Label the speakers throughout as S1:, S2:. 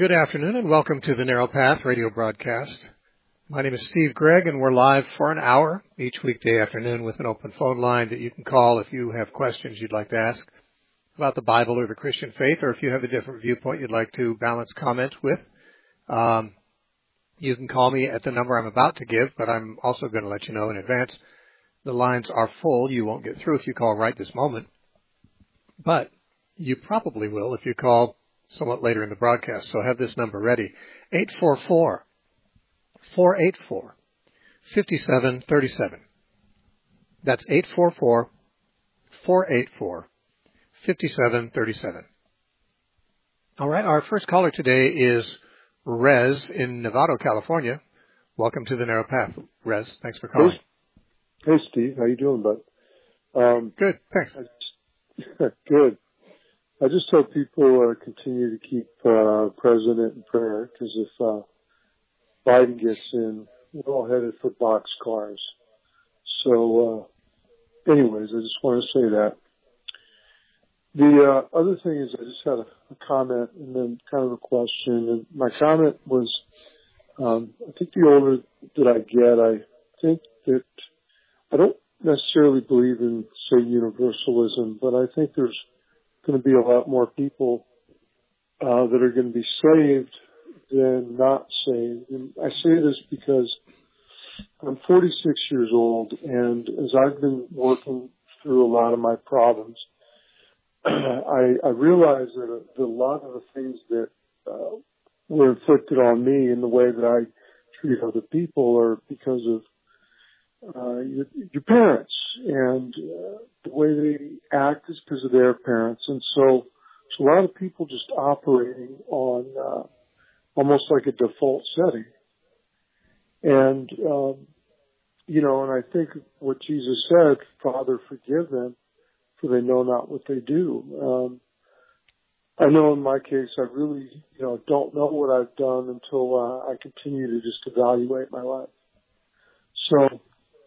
S1: Good afternoon and welcome to the Narrow Path radio broadcast. My name is Steve Gregg and we're live for an hour each weekday afternoon with an open phone line that you can call if you have questions you'd like to ask about the Bible or the Christian faith, or if you have a different viewpoint you'd like to balance comment with. You can call me at the number I'm about to give, but I'm also going to let you know in advance the lines are full. You won't get through if you call right this moment, but you probably will if you call somewhat later in the broadcast. So have this number ready, 844-484-5737. That's 844-484-5737. All right, our first caller today is Rez in Novato, California. Welcome to the Narrow Path, Rez. Thanks for calling.
S2: Hey, Steve. How you doing, bud?
S1: Good, thanks.
S2: Good. I just hope people continue to keep President in prayer, because if Biden gets in, we're all headed for boxcars. So, anyways, I just want to say that. The other thing is, I just had a comment and then kind of a question. And my comment was, I think the older that I get, I think that I don't necessarily believe in, say, universalism, but I think there's going to be a lot more people that are going to be saved than not saved. And I say this because I'm 46 years old, and as I've been working through a lot of my problems, I realize that a lot of the things that were inflicted on me in the way that I treat other people are because of your parents, and the way they act is because of their parents. And so a lot of people just operating on almost like a default setting. And, and I think what Jesus said, Father, forgive them, for they know not what they do. I know in my case, I really, don't know what I've done until I continue to just evaluate my life. So,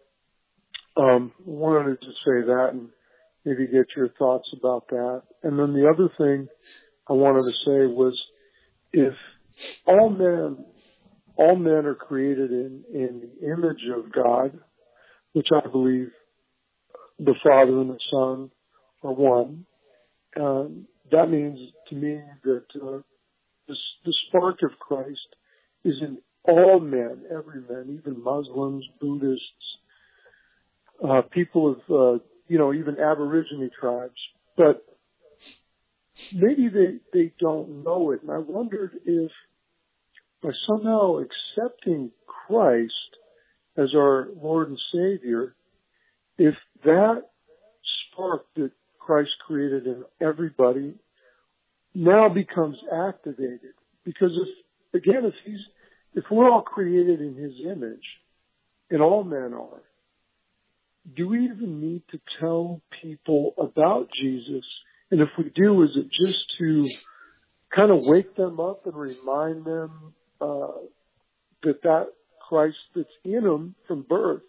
S2: wanted to say that and maybe get your thoughts about that. And then the other thing I wanted to say was, if all men are created in the image of God, which I believe the Father and the Son are one, that means to me that the spark of Christ is in all men, every man, even Muslims, Buddhists, people of, even Aborigine tribes, but maybe they don't know it. And I wondered if by somehow accepting Christ as our Lord and Savior, if that spark that Christ created in everybody now becomes activated. Because if we're all created in His image, and all men are, do we even need to tell people about Jesus? And if we do, is it just to kind of wake them up and remind them that Christ that's in them from birth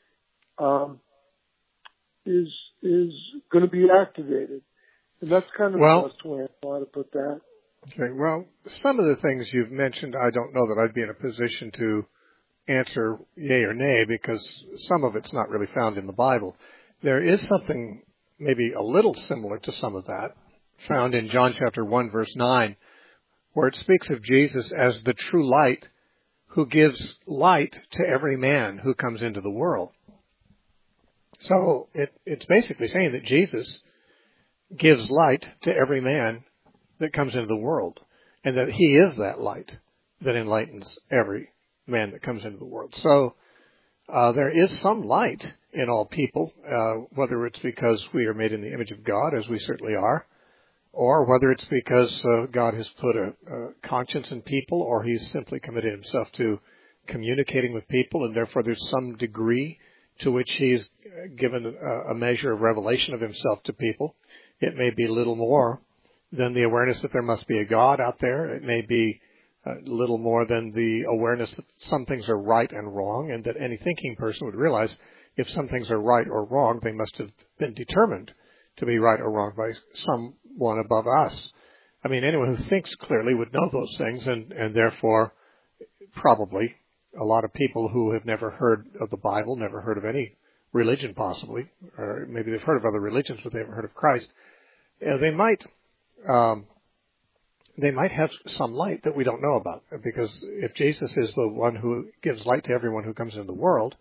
S2: is going to be activated? And that's kind of the best way I thought to put that.
S1: Okay, well, some of the things you've mentioned, I don't know that I'd be in a position to answer yay or nay, because some of it's not really found in the Bible. There is something maybe a little similar to some of that found in John chapter 1 verse 9, where it speaks of Jesus as the true light who gives light to every man who comes into the world. So it's basically saying that Jesus gives light to every man that comes into the world, and that He is that light that enlightens every man that comes into the world. So there is some light in all people, whether it's because we are made in the image of God, as we certainly are, or whether it's because God has put a conscience in people, or He's simply committed Himself to communicating with people, and therefore there's some degree to which He's given a measure of revelation of Himself to people. It may be little more than the awareness that there must be a God out there. It may be little more than the awareness that some things are right and wrong, and that any thinking person would realize if some things are right or wrong, they must have been determined to be right or wrong by someone above us. I mean, anyone who thinks clearly would know those things, and therefore probably a lot of people who have never heard of the Bible, never heard of any religion possibly, or maybe they've heard of other religions but they haven't heard of Christ, they might have some light that we don't know about. Because if Jesus is the one who gives light to everyone who comes into the world,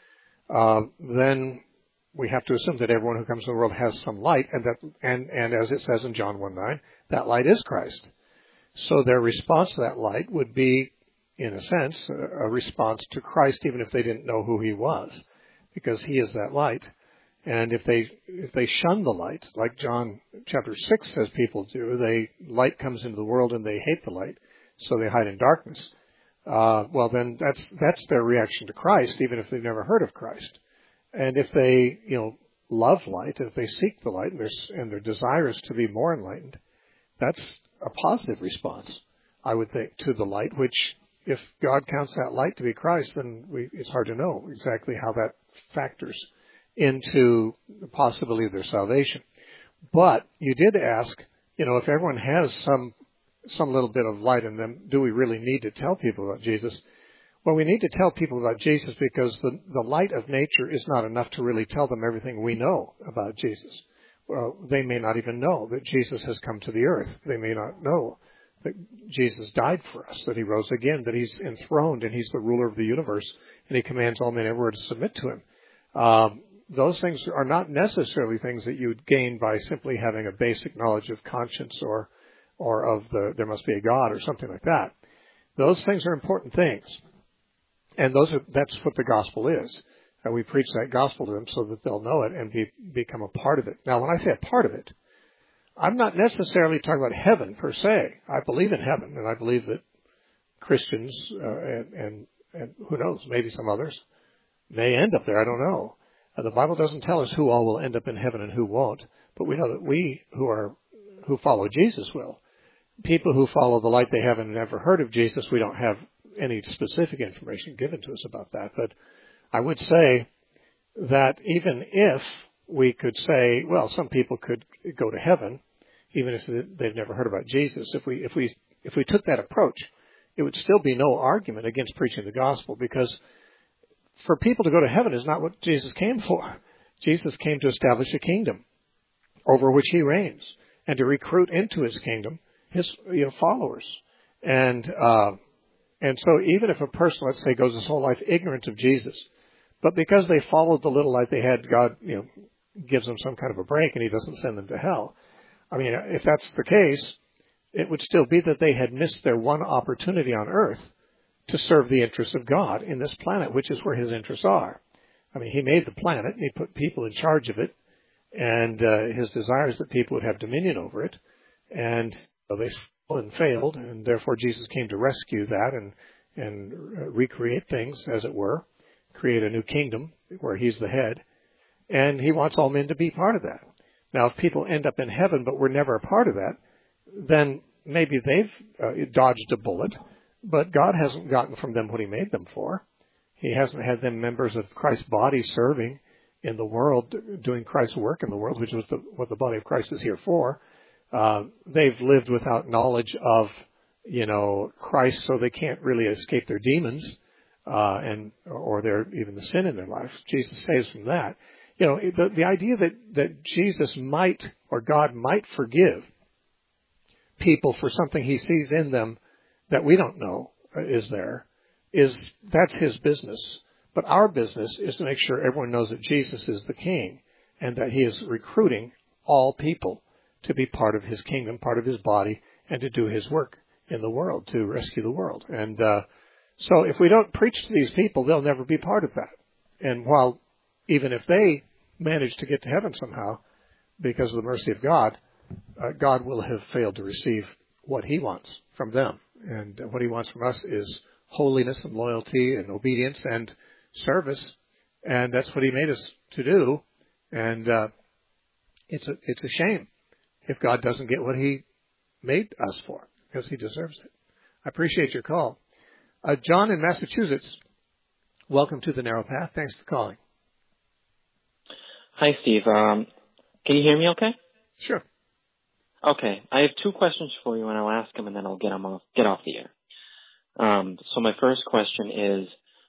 S1: then we have to assume that everyone who comes into the world has some light, and as it says in John 1:9, that light is Christ. So their response to that light would be, in a sense, a response to Christ, even if they didn't know who he was, because he is that light. And if they shun the light, like John chapter 6 says people do, light comes into the world and they hate the light, so they hide in darkness. Well, then that's their reaction to Christ, even if they've never heard of Christ. And if they, love light, if they seek the light and their desire is to be more enlightened, that's a positive response, I would think, to the light, which if God counts that light to be Christ, then it's hard to know exactly how that factors into the possibility of their salvation. But you did ask, if everyone has some little bit of light in them, do we really need to tell people about Jesus? Well, we need to tell people about Jesus because the light of nature is not enough to really tell them everything we know about Jesus. Well, they may not even know that Jesus has come to the earth. They may not know that Jesus died for us, that he rose again, that he's enthroned and he's the ruler of the universe, and he commands all men everywhere to submit to him. Those things are not necessarily things that you would gain by simply having a basic knowledge of conscience or of there must be a God or something like that. Those things are important things. And that's what the gospel is. And we preach that gospel to them so that they'll know it and become a part of it. Now, when I say a part of it, I'm not necessarily talking about heaven per se. I believe in heaven, and I believe that Christians and who knows, maybe some others may end up there. I don't know. The Bible doesn't tell us who all will end up in heaven and who won't, but we know that we who follow Jesus will. People who follow the light, they haven't never heard of Jesus. We don't have any specific information given to us about that. But I would say that even if we could say, well, some people could go to heaven, even if they've never heard about Jesus. If we took that approach, it would still be no argument against preaching the gospel, because for people to go to heaven is not what Jesus came for. Jesus came to establish a kingdom over which he reigns and to recruit into his kingdom his followers. And so even if a person, let's say, goes his whole life ignorant of Jesus, but because they followed the little light they had, God, gives them some kind of a break and he doesn't send them to hell. I mean, if that's the case, it would still be that they had missed their one opportunity on earth to serve the interests of God in this planet, which is where his interests are. I mean, he made the planet, and he put people in charge of it, and his desire is that people would have dominion over it. And they failed, and therefore Jesus came to rescue that and recreate things, as it were, create a new kingdom where he's the head. And he wants all men to be part of that. Now, if people end up in heaven but were never a part of that, then maybe they've dodged a bullet, but God hasn't gotten from them what he made them for. He hasn't had them members of Christ's body serving in the world, doing Christ's work in the world, which is what the body of Christ is here for. They've lived without knowledge of, Christ, so they can't really escape their demons, or even the sin in their life. Jesus saves from that. The idea that Jesus might, or God might forgive people for something he sees in them that we don't know that's his business. But our business is to make sure everyone knows that Jesus is the King and that he is recruiting all people to be part of his kingdom, part of his body, and to do his work in the world, to rescue the world. And so if we don't preach to these people, they'll never be part of that. And while even if they manage to get to heaven somehow, because of the mercy of God, God will have failed to receive what he wants from them. And what he wants from us is holiness and loyalty and obedience and service. And that's what he made us to do. And it's a shame if God doesn't get what he made us for, because he deserves it. I appreciate your call. John in Massachusetts, welcome to the Narrow Path. Thanks for calling.
S3: Hi, Steve. Can you hear me okay?
S1: Sure.
S3: Okay, I have two questions for you, and I'll ask them, and then I'll get off the air. So my first question is,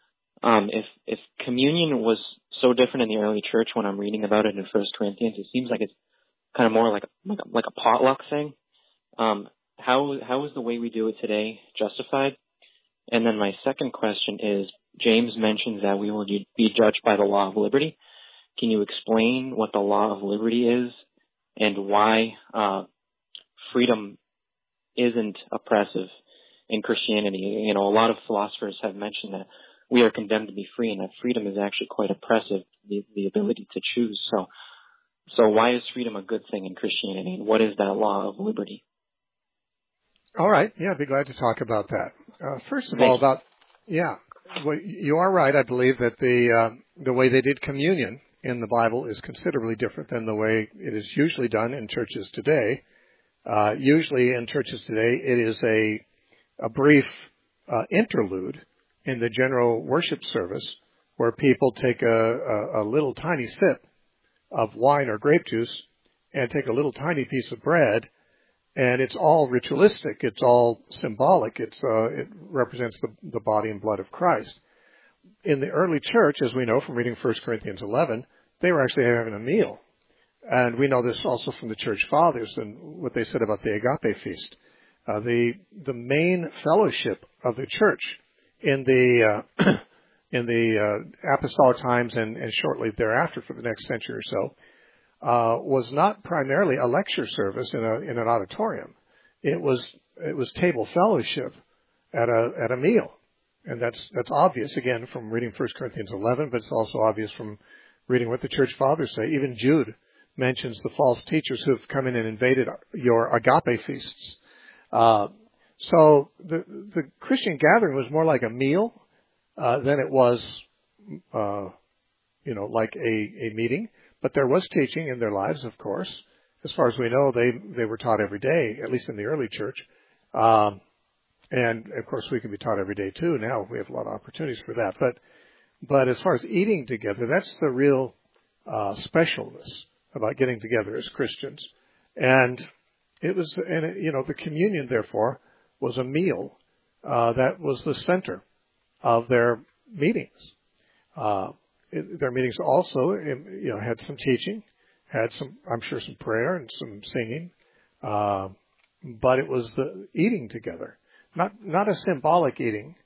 S3: if communion was so different in the early church, when I'm reading about it in 1 Corinthians, it seems like it's kind of more like a potluck thing. How is the way we do it today justified? And then my second question is, James mentions that we will be judged by the law of liberty. Can you explain what the law of liberty is and why freedom isn't oppressive in Christianity? A lot of philosophers have mentioned that we are condemned to be free, and that freedom is actually quite oppressive, the ability to choose. So why is freedom a good thing in Christianity, and what is that law of liberty?
S1: All right. Yeah, I'd be glad to talk about that. First of all, well, you are right. I believe that the way they did communion in the Bible is considerably different than the way it is usually done in churches today. Usually in churches today, it is a brief interlude in the general worship service where people take a little tiny sip of wine or grape juice and take a little tiny piece of bread, and it's all ritualistic. It's all symbolic. It represents the body and blood of Christ. In the early church, as we know from reading 1 Corinthians 11, they were actually having a meal. And we know this also from the church fathers and what they said about the agape feast. The main fellowship of the church in the apostolic times and shortly thereafter for the next century or so was not primarily a lecture service in an auditorium. It was table fellowship at a meal, and that's obvious again from reading 1 Corinthians 11, but it's also obvious from reading what the church fathers say. Even Jude mentions the false teachers who have come in and invaded your agape feasts. So the Christian gathering was more like a meal than it was, like a meeting. But there was teaching in their lives, of course. As far as we know, they were taught every day, at least in the early church. And of course, we can be taught every day too. Now we have a lot of opportunities for that. But as far as eating together, that's the real specialness about getting together as Christians. And the communion, therefore, was a meal that was the center of their meetings. Their meetings also, had some teaching, had some, I'm sure, some prayer and some singing, but it was the eating together, not a symbolic eating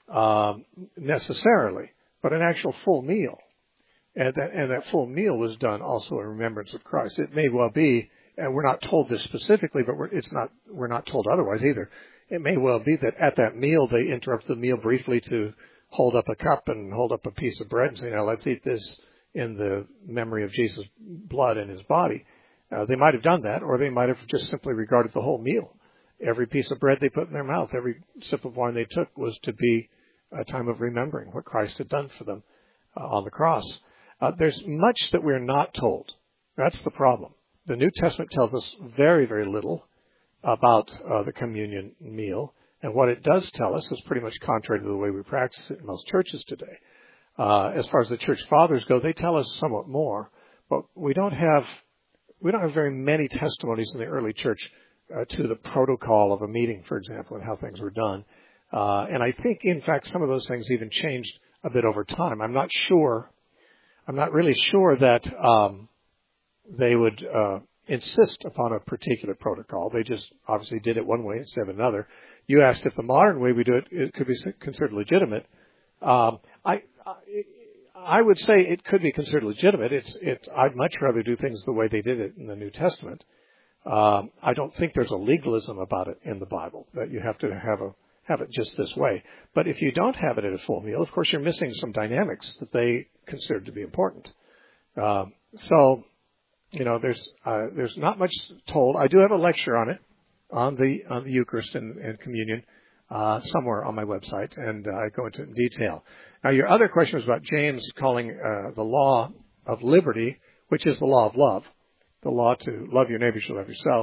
S1: necessarily, but an actual full meal, and that full meal was done also in remembrance of Christ. It may well be, and we're not told this specifically, but we're not told otherwise either. It may well be that at that meal they interrupt the meal briefly to hold up a cup and hold up a piece of bread and say, now let's eat this in the memory of Jesus' blood and his body. They might have done that, or they might have just simply regarded the whole meal. Every piece of bread they put in their mouth, every sip of wine they took was to be a time of remembering what Christ had done for them on the cross. There's much that we're not told. That's the problem. The New Testament tells us very, very little about the communion meal. And what it does tell us is pretty much contrary to the way we practice it in most churches today. As far as the church fathers go, they tell us somewhat more, but we don't have very many testimonies in the early church to the protocol of a meeting, for example, and how things were done. And I think, in fact, some of those things even changed a bit over time. I'm not really sure that they would insist upon a particular protocol. They just obviously did it one way instead of another. You asked if the modern way we do it could be considered legitimate. I would say it could be considered legitimate. I'd much rather do things the way they did it in the New Testament. I don't think there's a legalism about it in the Bible, that you have to have it just this way. But if you don't have it at a full meal, of course you're missing some dynamics that they considered to be important. So there's not much told. I do have a lecture on it, on the Eucharist and communion, somewhere on my website, and I go into it in detail. Now, your other question was about James calling the law of liberty, which is the law of love, the law to love your neighbor as you love yourself.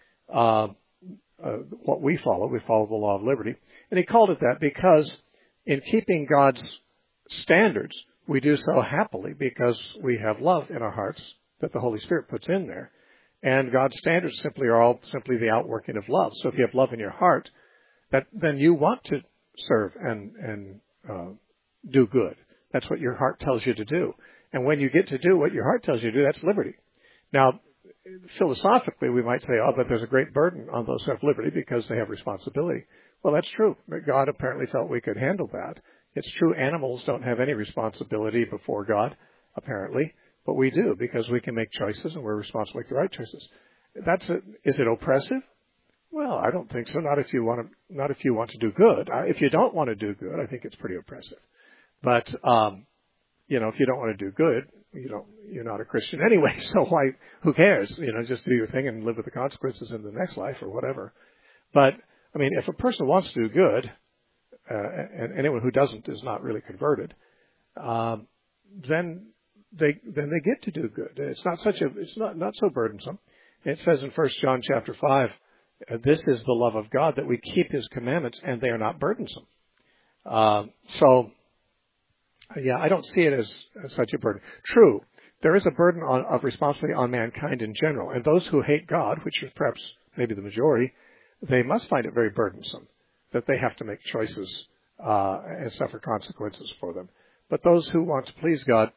S1: What we follow the law of liberty. And he called it that because in keeping God's standards, we do so happily because we have love in our hearts that the Holy Spirit puts in there. And God's standards simply are all simply the outworking of love. So if you have love in your heart, then you want to serve and do good. That's what your heart tells you to do. And when you get to do what your heart tells you to do, that's liberty. Now, philosophically, we might say, but there's a great burden on those who have liberty because they have responsibility. Well, that's true. God apparently felt we could handle that. It's true animals don't have any responsibility before God, apparently, but we do because we can make choices and we're responsible to make the right choices. Is it oppressive? Well, I don't think so. Not if you want to do good. If you don't want to do good, I think it's pretty oppressive. But if you don't want to do good, you're not a Christian anyway. So who cares? Just do your thing and live with the consequences in the next life or whatever. But I mean, if a person wants to do good, and anyone who doesn't is not really converted, then they get to do good. It's not so burdensome. It says in 1 John chapter 5, this is the love of God, that we keep His commandments, and they are not burdensome. I don't see it as such a burden. True, there is a burden of responsibility on mankind in general, and those who hate God, which is perhaps maybe the majority, they must find it very burdensome that they have to make choices and suffer consequences for them. But those who want to please God,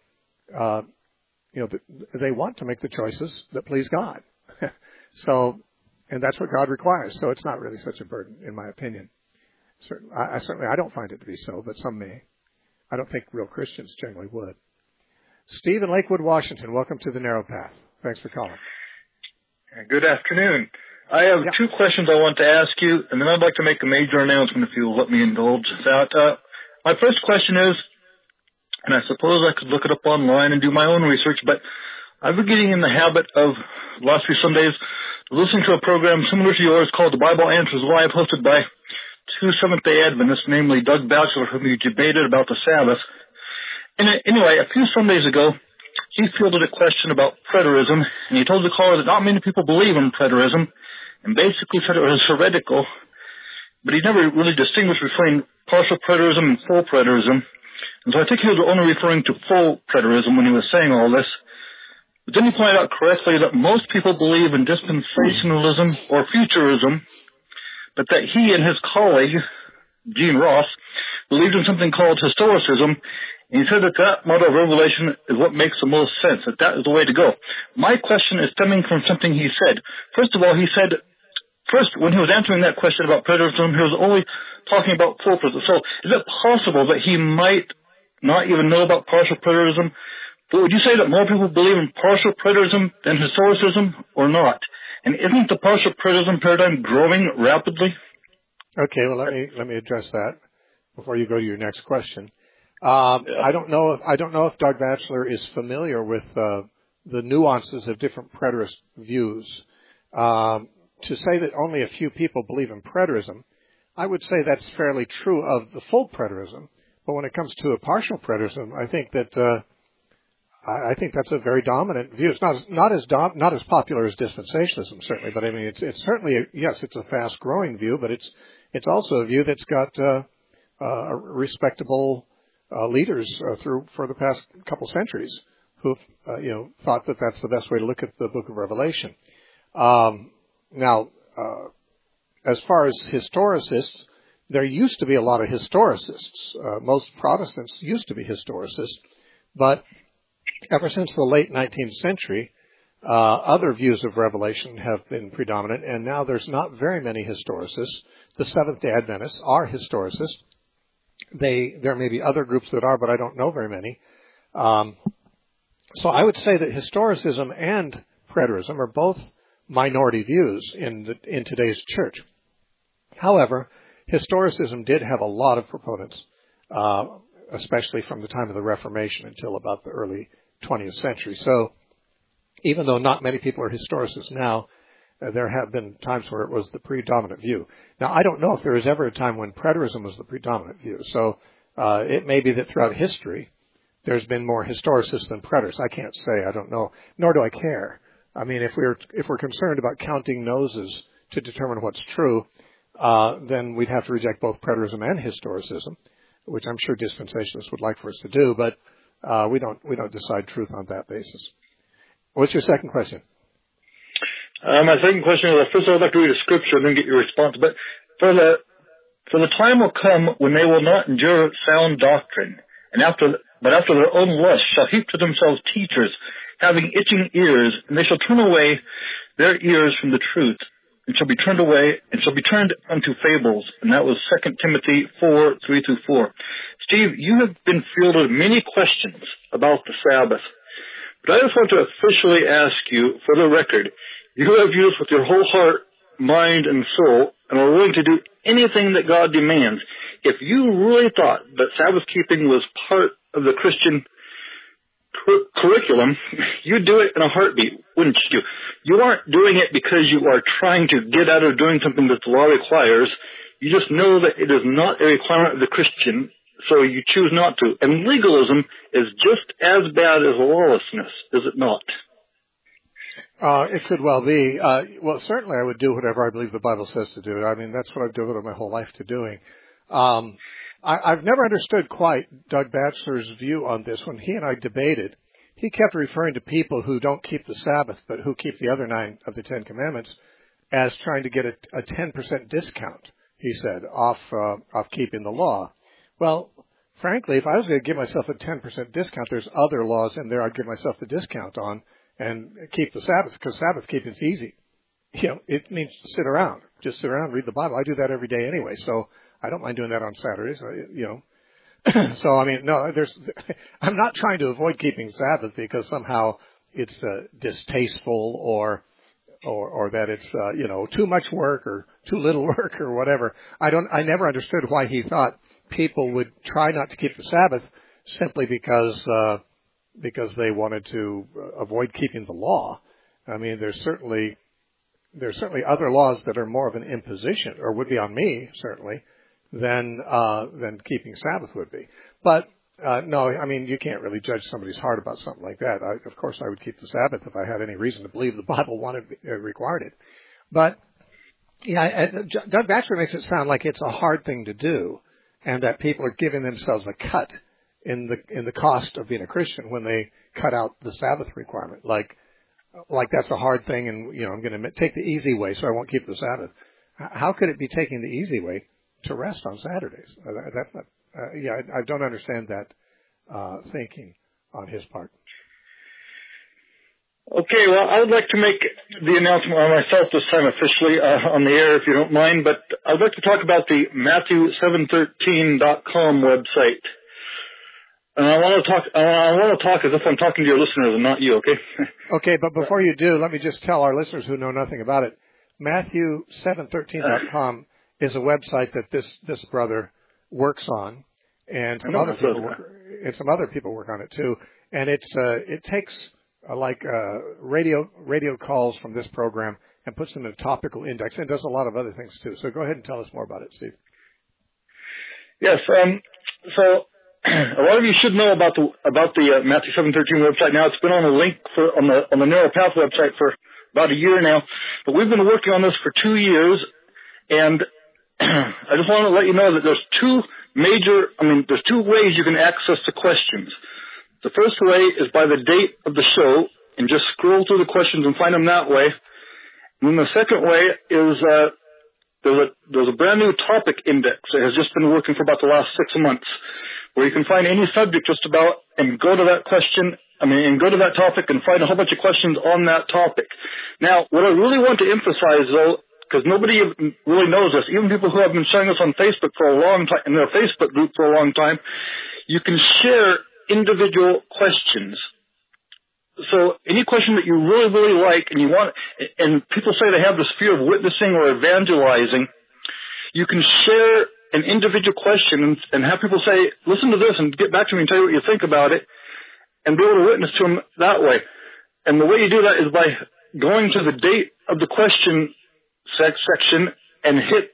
S1: they want to make the choices that please God. And that's what God requires. So it's not really such a burden, in my opinion. I don't find it to be so, but some may. I don't think real Christians generally would. Steve in Lakewood, Washington, welcome to the Narrow Path. Thanks for calling.
S4: Good afternoon. I have two questions I want to ask you, and then I'd like to make a major announcement if you'll let me indulge that. My first question is, and I suppose I could look it up online and do my own research, but I've been getting in the habit of the last few Sundays listening to a program similar to yours called The Bible Answers Live, hosted by two Seventh-day Adventists, namely Doug Batchelor, whom you debated about the Sabbath. And anyway, a few Sundays ago, he fielded a question about preterism, and he told the caller that not many people believe in preterism, and basically said it was heretical, but he never really distinguished between partial preterism and full preterism. And so I think he was only referring to full preterism when he was saying all this. But then he pointed out correctly that most people believe in dispensationalism or futurism, but that he and his colleague, Gene Ross, believed in something called historicism, and he said that model of revelation is what makes the most sense, that is the way to go. My question is stemming from something he said. First of all, he said, when he was answering that question about preterism, he was only talking about full preterism. So is it possible that he might not even know about partial preterism? But would you say that more people believe in partial preterism than historicism or not? And isn't the partial preterism paradigm growing rapidly? Okay, well,
S1: let me address that before you go to your next question. I don't know if Doug Batchelor is familiar with the nuances of different preterist views. To say that only a few people believe in preterism, I would say that's fairly true of the full preterism. But when it comes to a partial preterism, I think that's a very dominant view. It's not as popular as dispensationalism, certainly. But I mean, it's certainly it's a fast growing view, but it's also a view that's got respectable leaders for the past couple centuries who've thought that that's the best way to look at the Book of Revelation. Now, as far as historicists, there used to be a lot of historicists. Most Protestants used to be historicists, but ever since the late 19th century, other views of Revelation have been predominant, and now there's not very many historicists. The Seventh-day Adventists are historicists. There may be other groups that are, but I don't know very many. So I would say that historicism and preterism are both minority views in today's church. However, historicism did have a lot of proponents, especially from the time of the Reformation until about the early 20th century. So even though not many people are historicists now, there have been times where it was the predominant view. Now, I don't know if there was ever a time when preterism was the predominant view. So it may be that throughout history, there's been more historicists than preterists. I can't say. I don't know. Nor do I care. I mean, if we're concerned about counting noses to determine what's true, then we'd have to reject both preterism and historicism, which I'm sure dispensationalists would like for us to do. But we don't decide truth on that basis. What's your second question?
S4: My second question is, first I'd like to read a scripture and then get your response. But for the time will come when they will not endure sound doctrine, but after their own lust shall heap to themselves teachers, having itching ears, and they shall turn away their ears from the truth, and shall be turned away, and shall be turned unto fables. And that was 2 Timothy 4:3-4. Steve, you have been fielded many questions about the Sabbath, but I just want to officially ask you, for the record, you have used with your whole heart, mind, and soul, and are willing to do anything that God demands. If you really thought that Sabbath keeping was part of the Christian curriculum, you'd do it in a heartbeat, wouldn't you? You aren't doing it because you are trying to get out of doing something that the law requires. You just know that it is not a requirement of the Christian, so you choose not to. And legalism is just as bad as lawlessness, is it not?
S1: It could well be. Well, certainly I would do whatever I believe the Bible says to do. I mean, that's what I've devoted my whole life to doing. I've never understood quite Doug Batchelor's view on this. When he and I debated, he kept referring to people who don't keep the Sabbath, but who keep the other 9 of the 10 Commandments, as trying to get a 10% discount, he said, off keeping the law. Well, frankly, if I was going to give myself a 10% discount, there's other laws in there I'd give myself the discount on and keep the Sabbath, because Sabbath keeping's easy. You know, it means to sit around. Just sit around, read the Bible. I do that every day anyway, so I don't mind doing that on Saturdays, you know. So, I mean, no, I'm not trying to avoid keeping Sabbath because somehow it's distasteful or that it's, you know, too much work or too little work or whatever. I never understood why he thought people would try not to keep the Sabbath simply because they wanted to avoid keeping the law. I mean, there's certainly other laws that are more of an imposition, or would be on me, certainly, than keeping Sabbath would be. But no, I mean, you can't really judge somebody's heart about something like that. Of course, I would keep the Sabbath if I had any reason to believe the Bible required it. But yeah, Doug Batchelor makes it sound like it's a hard thing to do, and that people are giving themselves a cut in the cost of being a Christian when they cut out the Sabbath requirement. Like that's a hard thing, and you know, I'm going to take the easy way, so I won't keep the Sabbath. How could it be taking the easy way to rest on Saturdays? That's not. I don't understand that thinking on his part. Okay, well, I would like to make the announcement on myself this time officially on the air, if you don't mind. But I'd like to talk about the Matthew713.com website. And I want to talk as if I'm talking to your listeners and not you, okay? Okay, but before you do, let me just tell our listeners who know nothing about it. Matthew713.com is a website that this brother works on, and some other people work on it too. And it takes radio calls from this program and puts them in a topical index, and does a lot of other things too. So go ahead and tell us more about it, Steve. Yes. So a lot of you should know about the Matthew 7:13 website now. It's been on a link on the Narrow Path website for about a year now, but we've been working on this for 2 years, and I just want to let you know that there's two ways you can access the questions. The first way is by the date of the show, and just scroll through the questions and find them that way. And then the second way is there's a brand new topic index that has just been working for about the last 6 months, where you can find any subject just about and go to that question, and go to that topic and find a whole bunch of questions on that topic. Now, what I really want to emphasize, though, because nobody really knows this, even people who have been sharing this on Facebook for a long time, in their Facebook group for a long time, you can share individual questions. So any question that you really, really like and you want, and people say they have this fear of witnessing or evangelizing, you can share an individual question and have people say, listen to this and get back to me and tell you what you think about it, and be able to witness to them that way. And the way you do that is by going to the date of the question section and hit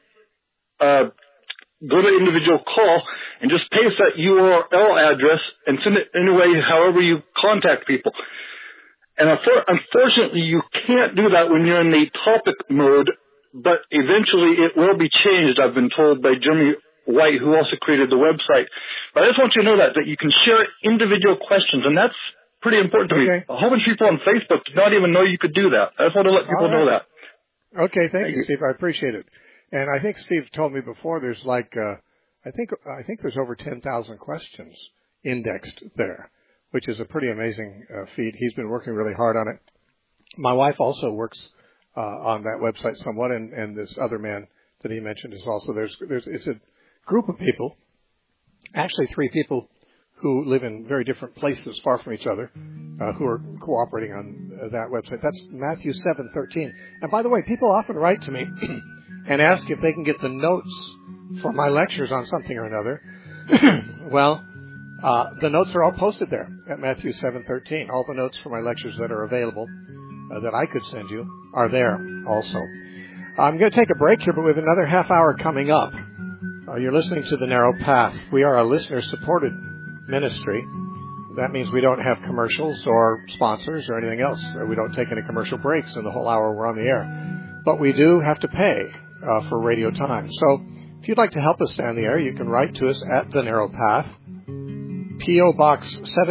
S1: go to individual call and just paste that URL address and send it anyway, however you contact people. And unfortunately, you can't do that when you're in the topic mode, but eventually it will be changed, I've been told by Jeremy White, who also created the website. But I just want you to know that you can share individual questions, and that's
S4: pretty important to me. A whole bunch of people on Facebook did not even know you could do that. I just want to let people know that.
S1: Okay, thank you, Steve. I appreciate it. And I think Steve told me before there's like, I think there's over 10,000 questions indexed there, which is a pretty amazing feat.'s been working really hard on it. My wife also works on that website somewhat, and this other man that he mentioned is also it's a group of people, actually 3 people who live in very different places far from each other, who are cooperating on that website. That's Matthew 7:13. And by the way, people often write to me and ask if they can get the notes for my lectures on something or another. Well, the notes are all posted there at Matthew 7:13. All the notes for my lectures that are available that I could send you are there also. I'm going to take a break here, but we have another half hour coming up. You're listening to The Narrow Path. We are a listener-supported ministry. That means we don't have commercials or sponsors or anything else. We don't take any commercial breaks in the whole hour we're on the air. But we do have to pay for radio time. So if you'd like to help us stay on the air, you can write to us at The Narrow Path, P.O. Box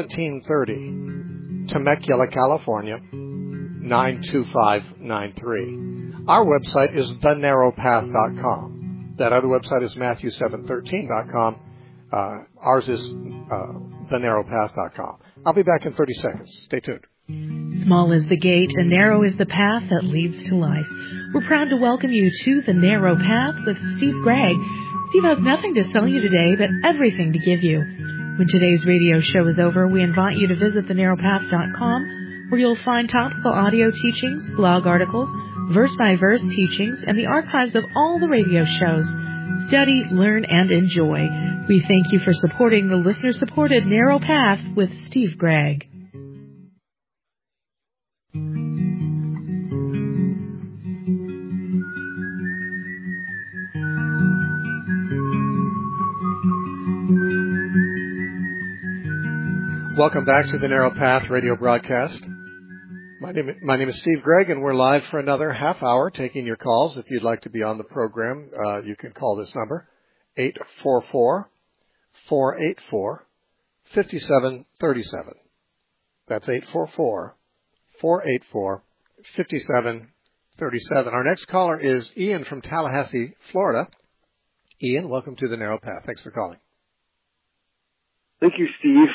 S1: 1730, Temecula, California, 92593. Our website is thenarrowpath.com. That other website is Matthew713.com. Ours is thenarrowpath.com. I'll be back in 30 seconds. Stay tuned.
S5: Small is the gate and narrow is the path that leads to life. We're proud to welcome you to The Narrow Path with Steve Gregg. Steve has nothing to sell you today, but everything to give you. When today's radio show is over, we invite you to visit thenarrowpath.com, where you'll find topical audio teachings, blog articles, verse-by-verse teachings, and the archives of all the radio shows. Study, learn, and enjoy. We thank you for supporting the listener-supported Narrow Path with Steve Gregg.
S1: Welcome back to the Narrow Path radio broadcast. My name is Steve Gregg, and we're live for another half hour taking your calls. If you'd like to be on the program, you can call this number, 844-484-5737. That's 844-484-5737. Our next caller is Ian from Tallahassee, Florida. Ian, welcome to the Narrow Path. Thanks for calling.
S6: Thank you, Steve.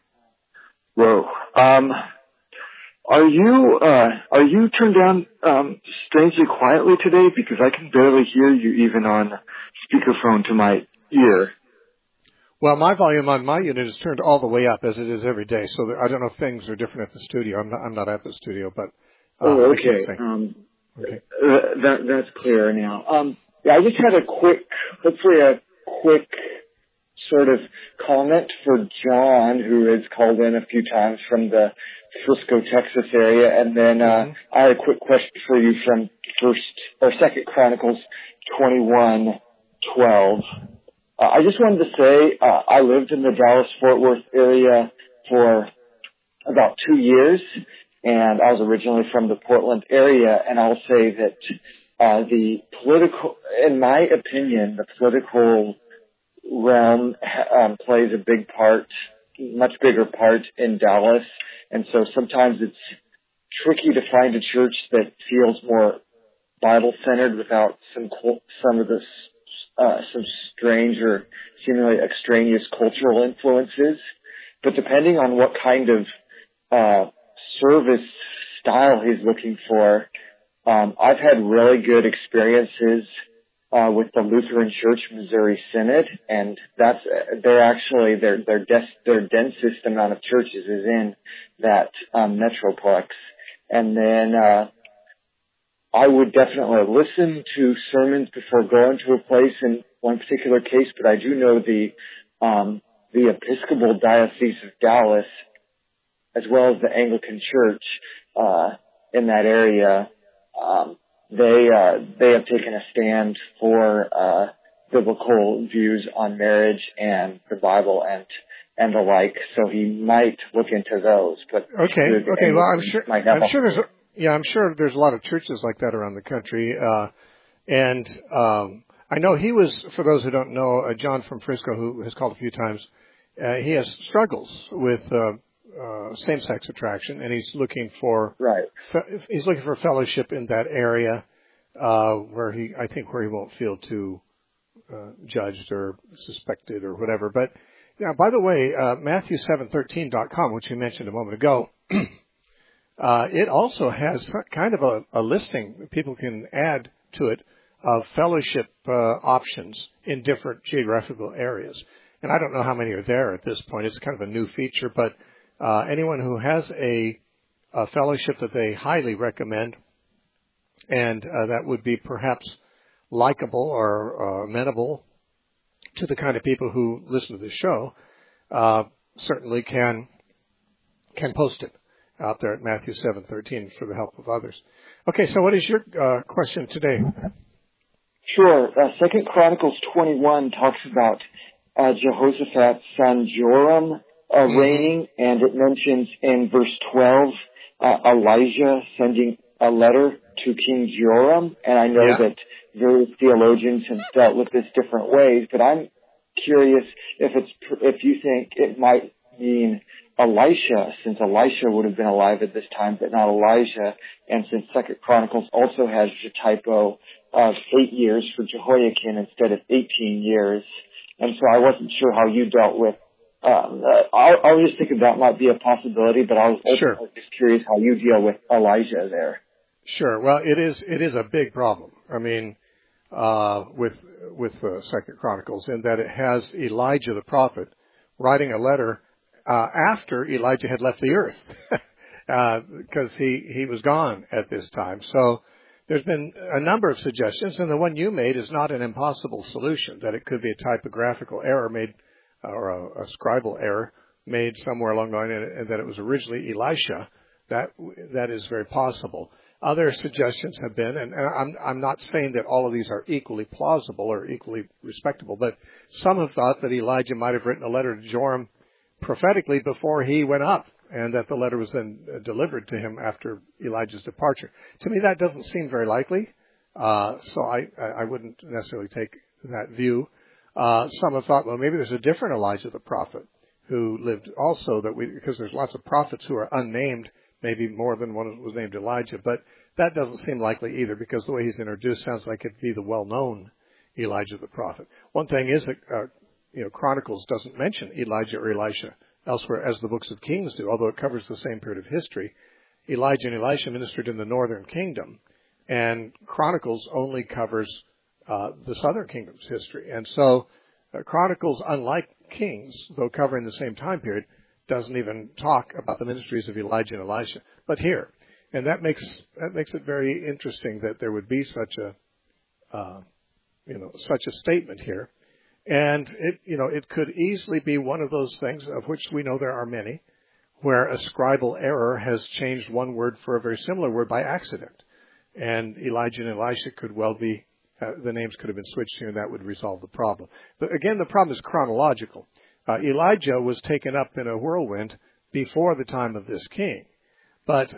S6: Are you turned down strangely quietly today? Because I can barely hear you even on speakerphone to my ear.
S1: Well, my volume on my unit is turned all the way up, as it is every day. So I don't know if things are different at the studio. I'm not at the studio, but
S6: okay.
S1: Okay.
S6: That's clear now. I just had a quick sort of comment for John, who has called in a few times from the Frisco, Texas area, and then I had a quick question for you from Second Chronicles 21:12. I just wanted to say I lived in the Dallas-Fort Worth area for about 2 years, and I was originally from the Portland area, and I'll say that in my opinion, the political realm plays a big part, much bigger part in Dallas, and so sometimes it's tricky to find a church that feels more Bible-centered without some strange or seemingly extraneous cultural influences. But depending on what kind of service style he's looking for, I've had really good experiences with the Lutheran Church Missouri Synod, and their densest amount of churches is in that metroplex. And then I would definitely listen to sermons before going to a place in one particular case, but I do know the Episcopal Diocese of Dallas, as well as the Anglican Church in that area. They have taken a stand for biblical views on marriage and the Bible and the like. So he might look into those. But
S1: okay. Well, I'm sure there's a lot of churches like that around the country. And I know he was, for those who don't know, John from Frisco, who has called a few times. He has struggles with same-sex attraction, and he's looking for
S6: Right.
S1: He's looking for fellowship in that area where he won't feel too judged or suspected or whatever. But now, by the way, Matthew713.com, which you mentioned a moment ago, it also has kind of a listing people can add to it of fellowship options in different geographical areas. And I don't know how many are there at this point. It's kind of a new feature, but anyone who has a fellowship that they highly recommend, and that would be perhaps likable or amenable to the kind of people who listen to the show, certainly can post it out there at Matthew 7:13 for the help of others. Okay, so what is your question today?
S6: Sure. 2 Chronicles 21 talks about Jehoshaphat's son Joram reigning, and it mentions in verse 12 Elijah sending a letter to King Joram, and I know that various theologians have dealt with this different ways, but I'm curious if you think it might mean Elisha, since Elisha would have been alive at this time, but not Elijah, and since 2 Chronicles also has a typo of 8 years for Jehoiakim instead of 18 years, and so I wasn't sure how you dealt with. I was just thinking that might be a possibility, but I was just curious how you deal with Elijah there.
S1: Sure. Well, it is a big problem. I mean, with 2 Chronicles, in that it has Elijah the prophet writing a letter after Elijah had left the earth, because he was gone at this time. So there's been a number of suggestions, and the one you made is not an impossible solution, that it could be a typographical error made, or a scribal error made somewhere along the line, and that it was originally Elisha. That is very possible. Other suggestions have been, and I'm not saying that all of these are equally plausible or equally respectable, but some have thought that Elijah might have written a letter to Joram prophetically before he went up, and that the letter was then delivered to him after Elijah's departure. To me, that doesn't seem very likely, so I wouldn't necessarily take that view. Some have thought, well, maybe there's a different Elijah the prophet who lived also, because there's lots of prophets who are unnamed, maybe more than one was named Elijah, but that doesn't seem likely either, because the way he's introduced sounds like it'd be the well-known Elijah the prophet. One thing is that Chronicles doesn't mention Elijah or Elisha elsewhere, as the books of Kings do, although it covers the same period of history. Elijah and Elisha ministered in the northern kingdom, and Chronicles only covers the southern kingdom's history. And so Chronicles, unlike Kings, though covering the same time period, doesn't even talk about the ministries of Elijah and Elisha, but here. And that makes it very interesting that there would be such a statement here. And it could easily be one of those things, of which we know there are many, where a scribal error has changed one word for a very similar word by accident. And Elijah and Elisha could well be, the names could have been switched here, and that would resolve the problem. But again, the problem is chronological. Elijah was taken up in a whirlwind before the time of this king, but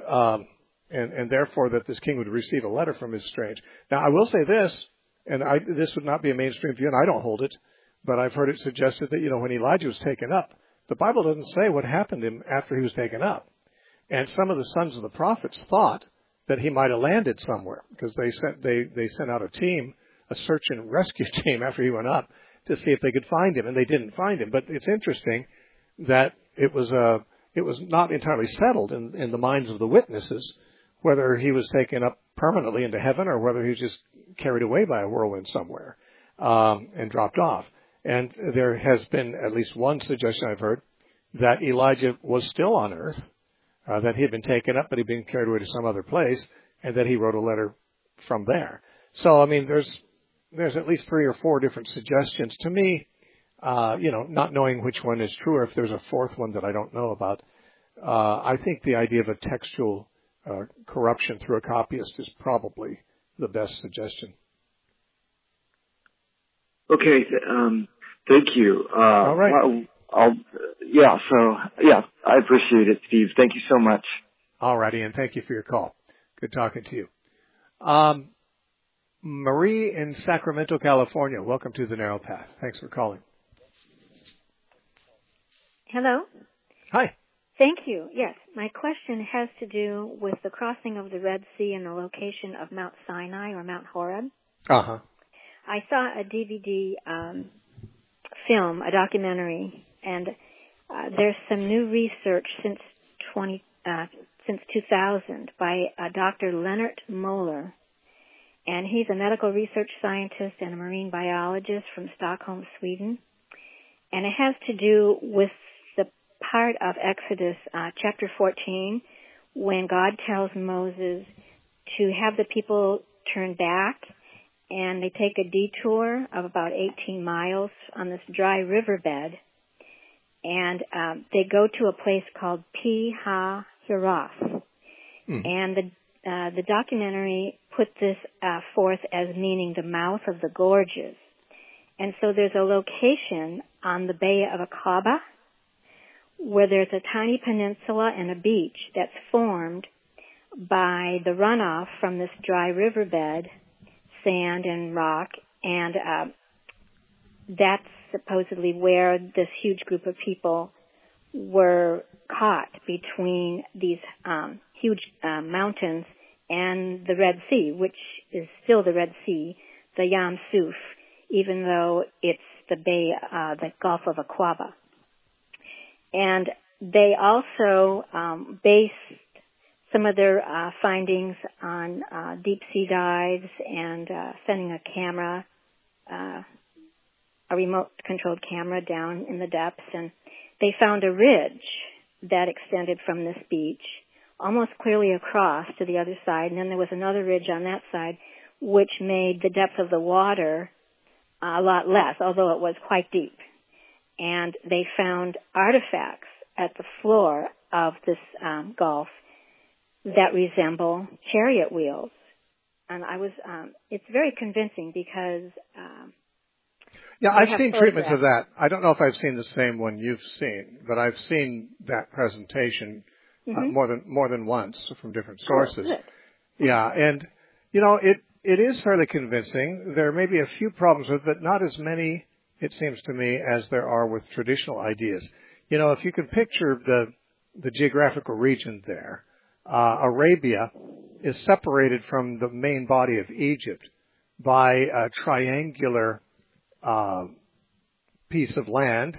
S1: and therefore that this king would receive a letter from is strange. Now, I will say this, and this would not be a mainstream view, and I don't hold it, but I've heard it suggested that when Elijah was taken up, the Bible doesn't say what happened to him after he was taken up, and some of the sons of the prophets thought that he might have landed somewhere, because they sent out a search and rescue team after he went up, to see if they could find him, and they didn't find him. But it's interesting that it was not entirely settled in the minds of the witnesses whether he was taken up permanently into heaven or whether he was just carried away by a whirlwind somewhere and dropped off. And there has been at least one suggestion I've heard that Elijah was still on earth, that he had been taken up, but he'd been carried away to some other place, and that he wrote a letter from there. So, I mean, there's at least 3 or 4 different suggestions. To me, not knowing which one is true, or if there's a fourth one that I don't know about, I think the idea of a textual corruption through a copyist is probably the best suggestion.
S6: Okay, thank you.
S1: All right.
S6: I appreciate it, Steve. Thank you so much.
S1: All righty, and thank you for your call. Good talking to you. Marie in Sacramento, California. Welcome to the Narrow Path. Thanks for calling.
S7: Hello.
S1: Hi.
S7: Thank you. Yes, my question has to do with the crossing of the Red Sea and the location of Mount Sinai or Mount Horeb.
S1: Uh-huh.
S7: I saw a DVD film, a documentary, and there's some new research since 2000 by Dr. Leonard Moeller, and he's a medical research scientist and a marine biologist from Stockholm, Sweden, and it has to do with the part of Exodus chapter 14 when God tells Moses to have the people turn back, and they take a detour of about 18 miles on this dry riverbed, and they go to a place called Pi-hahiroth. And the documentary put this forth as meaning the mouth of the gorges. And so there's a location on the Bay of Aqaba where there's a tiny peninsula and a beach that's formed by the runoff from this dry riverbed, sand and rock, and that's supposedly where this huge group of people were caught between these huge mountains and the Red Sea, which is still the Red Sea, the Yam Suf, even though it's the Bay, the Gulf of Aqaba. And they also based some of their findings on deep sea dives and sending a camera, a remote-controlled camera down in the depths, and they found a ridge that extended from this beach almost clearly across to the other side, and then there was another ridge on that side, which made the depth of the water a lot less, although it was quite deep. And they found artifacts at the floor of this gulf that resemble chariot wheels. And I was, it's very convincing because
S1: yeah, I've seen treatments of that. I don't know if I've seen the same one you've seen, but I've seen that presentation more than once from different sources.
S7: Oh,
S1: yeah, and you know, it is fairly convincing. There may be a few problems with it, not as many, it seems to me, as there are with traditional ideas. You know, if you can picture the geographical region there, Arabia is separated from the main body of Egypt by a triangular piece of land,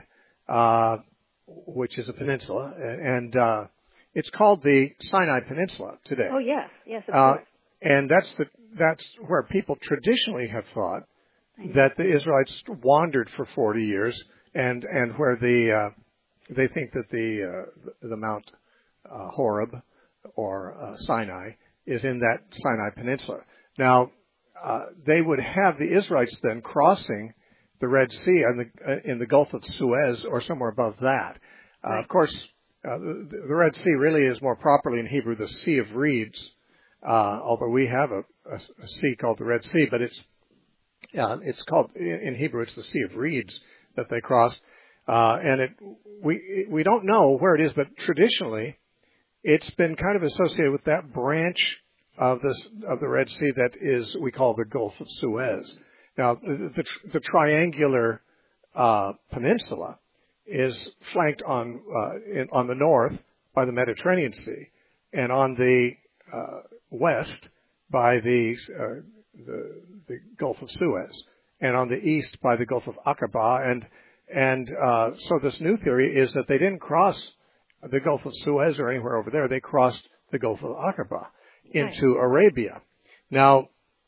S1: which is a peninsula, and it's called the Sinai Peninsula today.
S7: Oh yes, yes, of course.
S1: And that's where people traditionally have thought that the Israelites wandered for 40 years, and where they think that the Mount Horeb or Sinai is in that Sinai Peninsula. Now, they would have the Israelites then crossing the Red Sea in the Gulf of Suez or somewhere above that. Of course, the Red Sea really is more properly in Hebrew the Sea of Reeds, although we have a sea called the Red Sea, but it's called, in Hebrew, it's the Sea of Reeds that they cross. And we don't know where it is, but traditionally it's been kind of associated with that branch of the Red Sea that we call the Gulf of Suez. Now, the triangular peninsula is flanked on the north by the Mediterranean Sea, and on the west by the Gulf of Suez, and on the east by the Gulf of Aqaba, and so this new theory is that they didn't cross the Gulf of Suez or anywhere over there. They crossed the Gulf of Aqaba into Arabia. Now,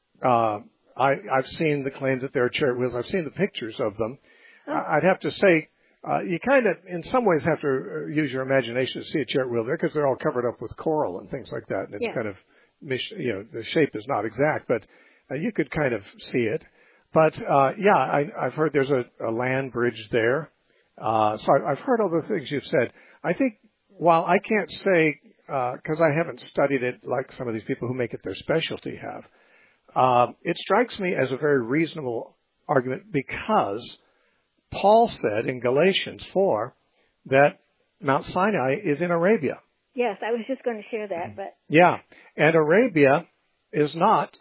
S1: I've seen the claims that there are chariot wheels. I've seen the pictures of them. I'd have to say, you kind of, in some ways, have to use your imagination to see a chariot wheel there, because they're all covered up with coral and things like that, and it's kind of, the shape is not exact, but you could kind of see it. But I've heard there's a land bridge there. So I've heard all the things you've said. I think, while I can't say, because I haven't studied it like some of these people who make it their specialty have, it strikes me as a very reasonable argument, because Paul said in Galatians 4 that Mount Sinai is in Arabia.
S7: Yes, I was just going to share that, but
S1: yeah, and Arabia is not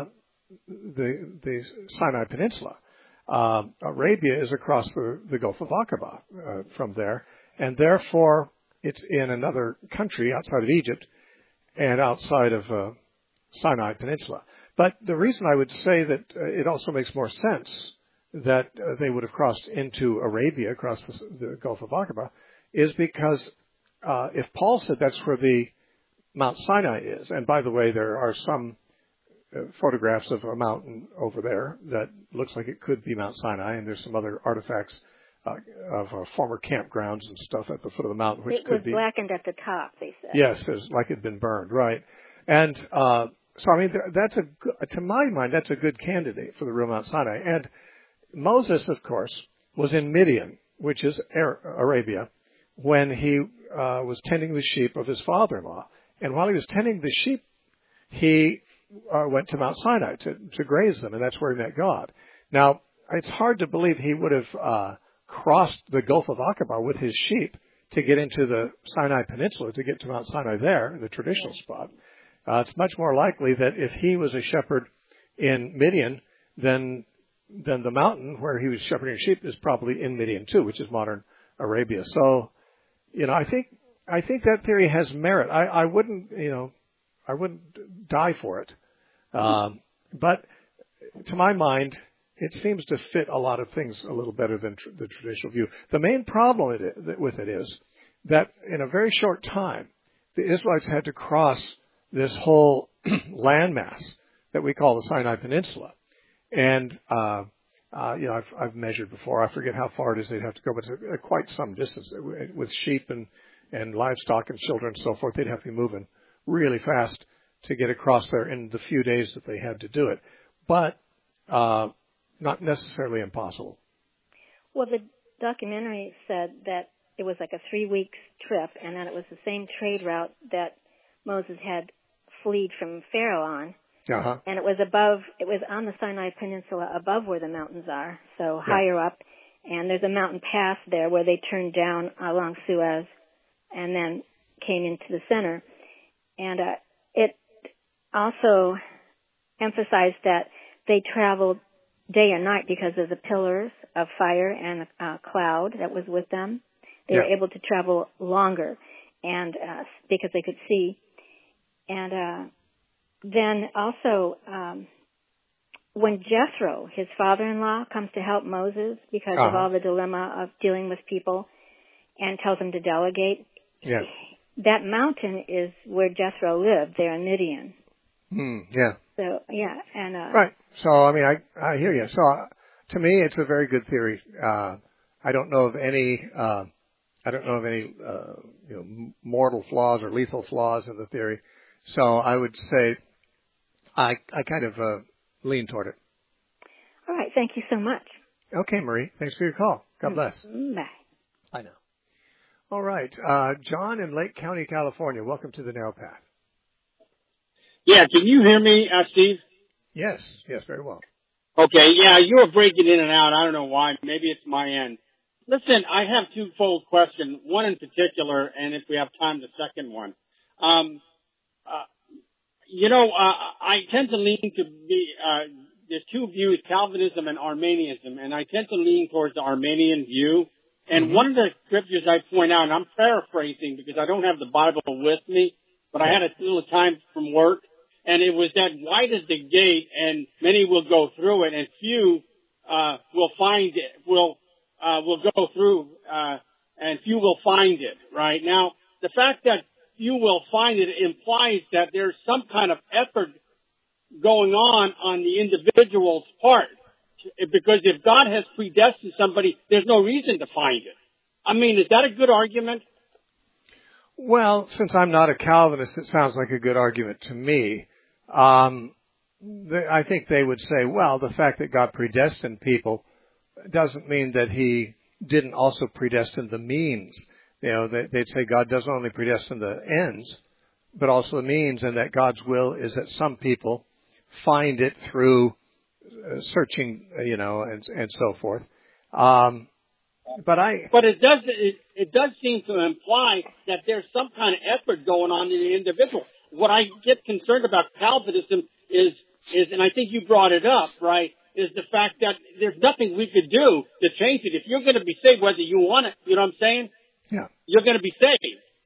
S1: the Sinai Peninsula. Arabia is across the Gulf of Aqaba from there, and therefore it's in another country outside of Egypt and outside of Sinai Peninsula. But the reason I would say that it also makes more sense that they would have crossed into Arabia, across the Gulf of Aqaba, is because if Paul said that's where the Mount Sinai is, and by the way, there are some photographs of a mountain over there that looks like it could be Mount Sinai, and there's some other artifacts of former campgrounds and stuff at the foot of the mountain, which could be...
S7: It was blackened at the top, they said.
S1: Yes, it was like it had been burned, right. And so, I mean, to my mind, that's a good candidate for the real Mount Sinai. And Moses, of course, was in Midian, which is Arabia, when he was tending the sheep of his father-in-law. And while he was tending the sheep, he went to Mount Sinai to graze them, and that's where he met God. Now, it's hard to believe he would have crossed the Gulf of Aqaba with his sheep to get into the Sinai Peninsula, to get to Mount Sinai there, the traditional spot. It's much more likely that if he was a shepherd in Midian, then the mountain where he was shepherding sheep is probably in Midian too, which is modern Arabia. So, I think that theory has merit. I wouldn't die for it. But to my mind, it seems to fit a lot of things a little better than the traditional view. The main problem with it is that in a very short time, the Israelites had to cross this whole landmass that we call the Sinai Peninsula. And, I've measured before. I forget how far it is they'd have to go, but it's quite some distance. With sheep and livestock and children and so forth, they'd have to be moving really fast to get across there in the few days that they had to do it. But not necessarily impossible.
S7: Well, the documentary said that it was like a 3-week trip, and that it was the same trade route that Moses had fled from Pharaoh on.
S1: Uh-huh.
S7: And it was on the Sinai Peninsula above where the mountains are, so higher up. And there's a mountain pass there where they turned down along Suez and then came into the center. And it also emphasized that they traveled day and night because of the pillars of fire and cloud that was with them. They were able to travel longer, and because they could see. And then also, when Jethro, his father-in-law, comes to help Moses because of all the dilemma of dealing with people and tells him to delegate, that mountain is where Jethro lived, there in Midian. So, and...
S1: right. So, I mean, I hear you. So, to me, it's a very good theory. I don't know of any mortal flaws or lethal flaws in the theory. So I would say I kind of lean toward it.
S7: All right. Thank you so much.
S1: Okay, Marie. Thanks for your call. God bless.
S7: Bye.
S1: I know. All right. John in Lake County, California. Welcome to the Narrow Path.
S8: Yeah, can you hear me, Steve?
S1: Yes, very well.
S8: Okay, yeah, you were breaking in and out. I don't know why. Maybe it's my end. Listen, I have twofold questions. One in particular, and if we have time, the second one. I tend to lean to be, there's two views, Calvinism and Arminianism, and I tend to lean towards the Arminian view. And one of the scriptures I point out, and I'm paraphrasing because I don't have the Bible with me, but I had a little time from work, and it was that wide is the gate, and many will go through it, and few will find it, will go through, and few will find it, right? Now, the fact that few will find it implies that there's some kind of effort going on the individual's part. Because if God has predestined somebody, there's no reason to find it. I mean, is that a good argument?
S1: Well, since I'm not a Calvinist, it sounds like a good argument to me. I think they would say, well, the fact that God predestined people doesn't mean that he didn't also predestine the means. They'd say God doesn't only predestine the ends, but also the means, and that God's will is that some people find it through searching, and so forth. But
S8: it does seem to imply that there's some kind of effort going on in the individual. What I get concerned about Calvinism is, and I think you brought it up, right, is the fact that there's nothing we could do to change it. If you're going to be saved, whether you want it, you know what I'm saying?
S1: Yeah.
S8: You're going to be saved.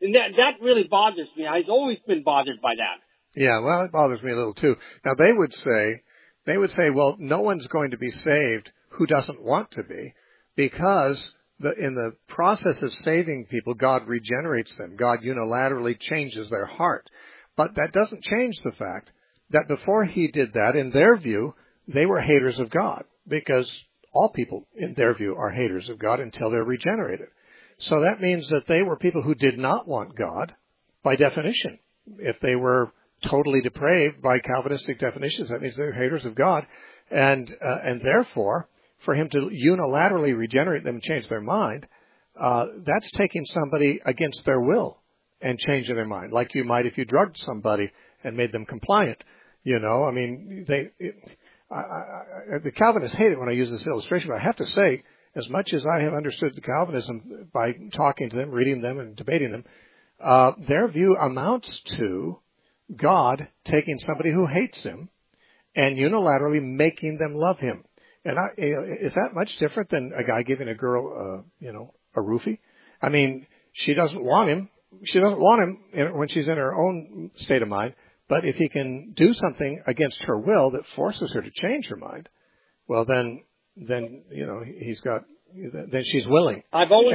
S8: And that really bothers me. I've always been bothered by that.
S1: Yeah, well, it bothers me a little too. Now they would say, well, no one's going to be saved who doesn't want to be, because in the process of saving people, God regenerates them. God unilaterally changes their heart. But that doesn't change the fact that before he did that, in their view, they were haters of God, because all people, in their view, are haters of God until they're regenerated. So that means that they were people who did not want God by definition. If they were totally depraved by Calvinistic definitions, that means they're haters of God. And therefore, for him to unilaterally regenerate them and change their mind, that's taking somebody against their will and changing their mind, like you might if you drugged somebody and made them compliant. You know, I mean, the Calvinists hate it when I use this illustration, but I have to say, as much as I have understood the Calvinism by talking to them, reading them, and debating them, their view amounts to God taking somebody who hates him and unilaterally making them love him. And is that much different than a guy giving a girl, a roofie? I mean, she doesn't want him. She doesn't want him when she's in her own state of mind. But if he can do something against her will that forces her to change her mind, well, then then she's willing.
S8: I've always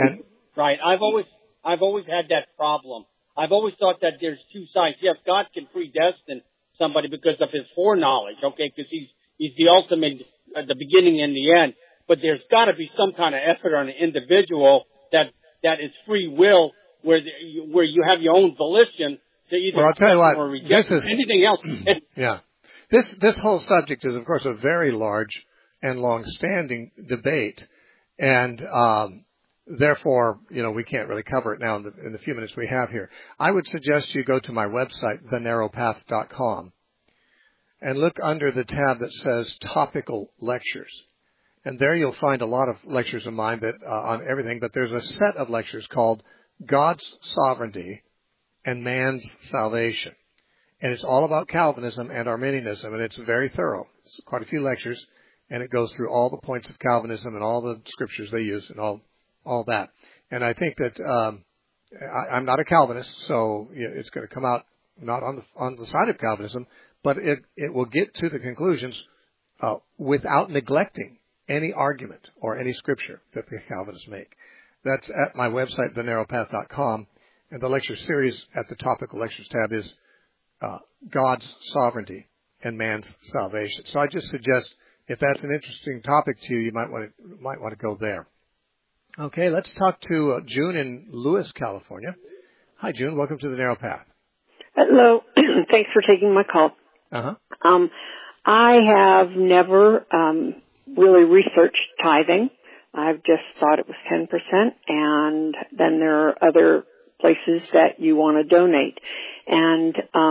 S8: had that problem. I've always thought that there's two sides. Yes, God can predestine somebody because of his foreknowledge, okay, because he's the ultimate, the beginning and the end. But there's got to be some kind of effort on an individual that is free will, where you have your own volition to either
S1: I'll tell you what,
S8: or reject anything else.
S1: Yeah. This whole subject is, of course, a very large and long-standing debate, and therefore, we can't really cover it now in the few minutes we have here. I would suggest you go to my website, thenarrowpath.com, and look under the tab that says Topical Lectures. And there you'll find a lot of lectures of mine that on everything, but there's a set of lectures called God's Sovereignty and Man's Salvation. And it's all about Calvinism and Arminianism, and it's very thorough. It's quite a few lectures, and it goes through all the points of Calvinism and all the scriptures they use and all that. And I think that I'm not a Calvinist, so it's going to come out not on the side of Calvinism, but it will get to the conclusions without neglecting any argument or any scripture that the Calvinists make. That's at my website, thenarrowpath.com, and the lecture series at the Topical Lectures tab is God's Sovereignty and Man's Salvation. So I just suggest, if that's an interesting topic to you, you might want to go there. Okay, let's talk to June in Lewis, California. Hi, June. Welcome to the Narrow Path.
S9: Hello. Thanks for taking my call.
S1: Uh-huh.
S9: I have never really researched tithing. I've just thought it was 10%, and then there are other places that you want to donate. And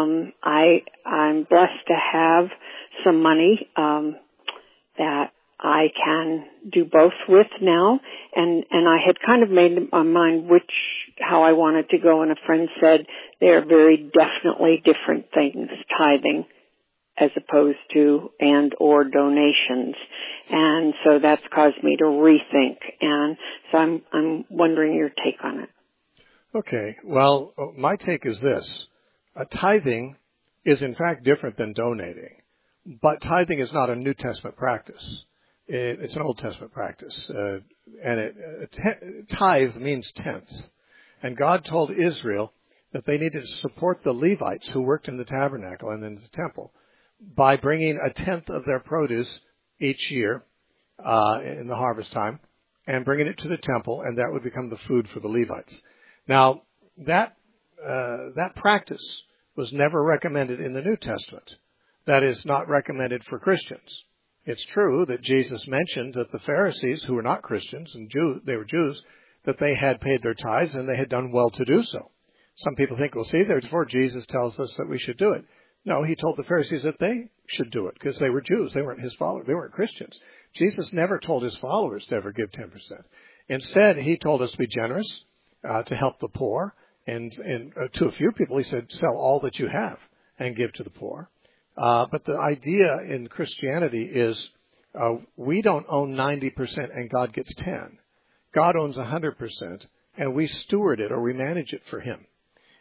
S9: I'm blessed to have some money that I can do both with now, and I had kind of made my mind how I wanted to go, and a friend said they are very definitely different things, tithing as opposed to and or donations. And so that's caused me to rethink, and so I'm wondering your take on it.
S1: Okay. Well, my take is this. Tithing is in fact different than donating, but tithing is not a New Testament practice. It's an Old Testament practice, and tithe means tenths. And God told Israel that they needed to support the Levites who worked in the tabernacle and in the temple by bringing a tenth of their produce each year in the harvest time and bringing it to the temple, and that would become the food for the Levites. Now, that practice was never recommended in the New Testament. That is not recommended for Christians. It's true that Jesus mentioned that the Pharisees, who were not Christians and they were Jews, that they had paid their tithes and they had done well to do so. Some people think, well, see, therefore Jesus tells us that we should do it. No, he told the Pharisees that they should do it because they were Jews. They weren't his followers. They weren't Christians. Jesus never told his followers to ever give 10%. Instead, he told us to be generous, to help the poor. And to a few people, he said, sell all that you have and give to the poor. But the idea in Christianity is we don't own 90% and God gets 10. God owns 100%, and we steward it or we manage it for him.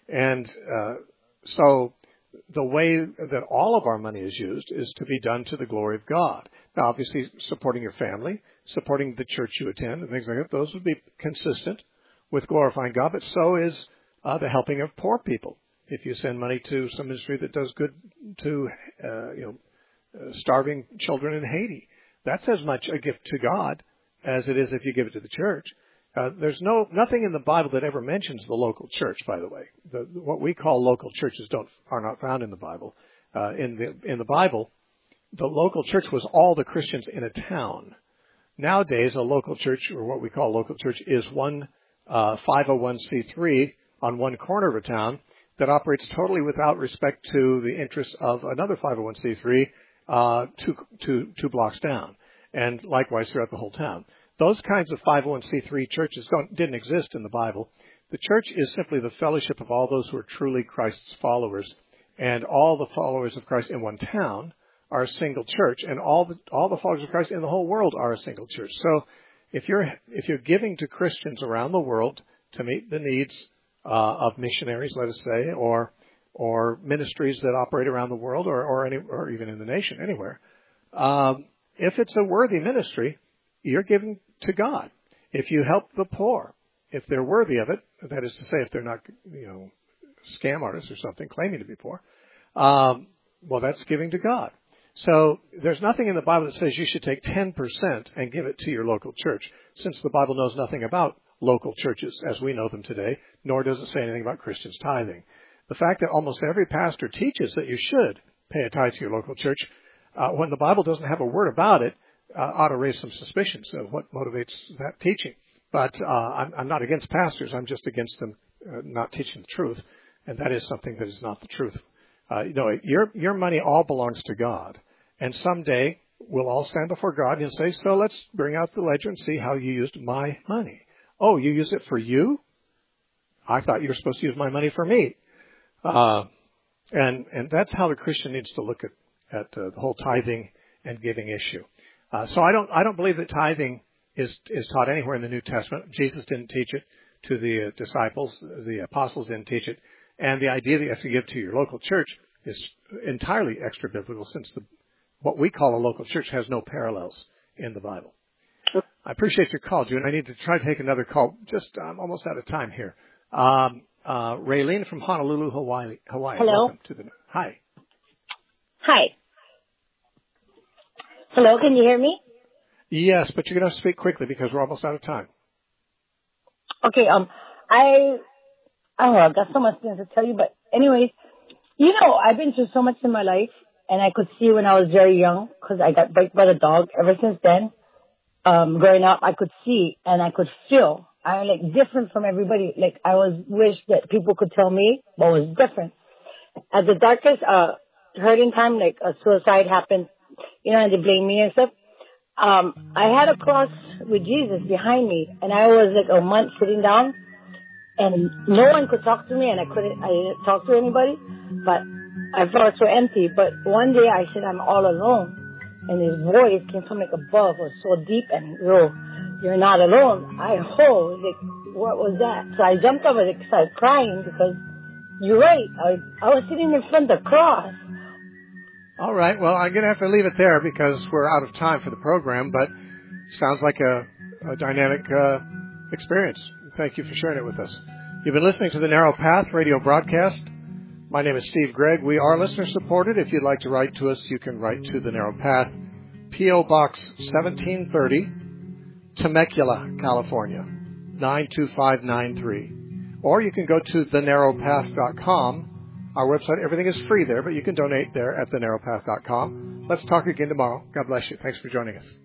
S1: And so the way that all of our money is used is to be done to the glory of God. Now, obviously, supporting your family, supporting the church you attend, and things like that, those would be consistent with glorifying God, but so is the helping of poor people. If you send money to some ministry that does good to starving children in Haiti, that's as much a gift to God as it is if you give it to the church. There's nothing in the Bible that ever mentions the local church, by the way. What we call local churches are not found in the Bible. In the Bible, the local church was all the Christians in a town. Nowadays, a local church, or what we call local church, is one 501c3 on one corner of a town that operates totally without respect to the interests of another 501c3 two blocks down, and likewise throughout the whole town. Those kinds of 501c3 churches didn't exist in the Bible. The church is simply the fellowship of all those who are truly Christ's followers, and all the followers of Christ in one town are a single church, and all the followers of Christ in the whole world are a single church. So, if you're giving to Christians around the world to meet the needs of missionaries, let us say, or ministries that operate around the world, or even in the nation, anywhere, if it's a worthy ministry, you're giving to God. If you help the poor, if they're worthy of it, that is to say, if they're not, scam artists or something claiming to be poor, well, that's giving to God. So there's nothing in the Bible that says you should take 10% and give it to your local church, since the Bible knows nothing about local churches as we know them today, nor does it say anything about Christians tithing. The fact that almost every pastor teaches that you should pay a tithe to your local church, when the Bible doesn't have a word about it, ought to raise some suspicions of what motivates that teaching. But I'm not against pastors. I'm just against them not teaching the truth, and that is something that is not the truth. Your money all belongs to God, and someday we'll all stand before God and say, so let's bring out the ledger and see how you used my money. Oh, you used it for you? I thought you were supposed to use my money for me. And that's how the Christian needs to look at the whole tithing and giving issue. So I don't believe that tithing is taught anywhere in the New Testament. Jesus didn't teach it to the disciples. The apostles didn't teach it. And the idea that you have to give to your local church is entirely extra biblical, since what we call a local church has no parallels in the Bible. I appreciate your call, June. I need to try to take another call. I'm almost out of time here. Raylene from Honolulu, Hawaii.
S10: Hello.
S1: Hi.
S10: Hi. Hello, can you hear me?
S1: Yes, but you're going to speak quickly because we're almost out of time.
S10: Okay, I've got so much things to tell you, but anyways, I've been through so much in my life, and I could see when I was very young, because I got bitten by the dog. Ever since then, growing up, I could see and I could feel. I'm different from everybody. I wish that people could tell me what was different. At the darkest, hurting time, a suicide happened, and they blame me and stuff. I had a cross with Jesus behind me, and I was a month sitting down, and no one could talk to me, and I didn't talk to anybody, but I felt so empty. But one day I said, I'm all alone, and his voice came from above, it was so deep, and you're not alone. What was that? So I jumped up and started crying, because you're right, I was sitting in front of the cross.
S1: All right. Well, I'm going to have to leave it there because we're out of time for the program, but sounds like a dynamic experience. Thank you for sharing it with us. You've been listening to the Narrow Path radio broadcast. My name is Steve Gregg. We are listener supported. If you'd like to write to us, you can write to the Narrow Path, P.O. Box 1730, Temecula, California, 92593. Or you can go to thenarrowpath.com. Our website, everything is free there, but you can donate there at thenarrowpath.com. Let's talk again tomorrow. God bless you. Thanks for joining us.